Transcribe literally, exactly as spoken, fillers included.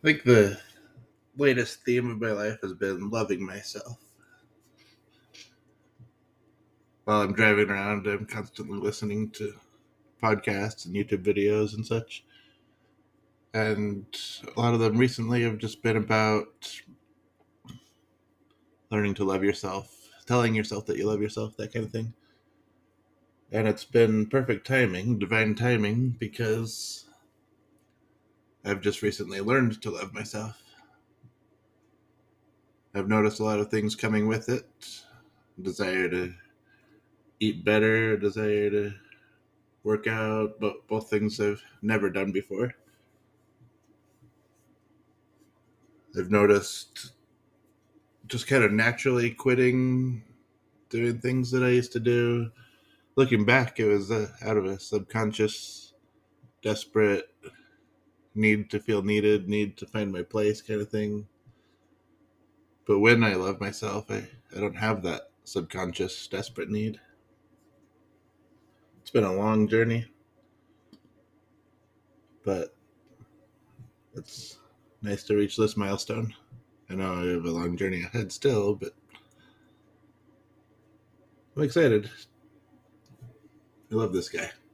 think the latest theme of my life has been loving myself. While I'm driving around, I'm constantly listening to podcasts and YouTube videos and such. And a lot of them recently have just been about learning to love yourself, telling yourself that you love yourself, that kind of thing. And it's been perfect timing, divine timing, because I've just recently learned to love myself. I've noticed a lot of things coming with it. Desire to eat better, desire to work out, but both things I've never done before. I've noticed just kind of naturally quitting doing things that I used to do. Looking back, it was uh, out of a subconscious, desperate need to feel needed, need to find my place kind of thing. But when I love myself, I, I don't have that subconscious, desperate need. It's been a long journey, but it's nice to reach this milestone. I know I have a long journey ahead still, but I'm excited. I love this guy.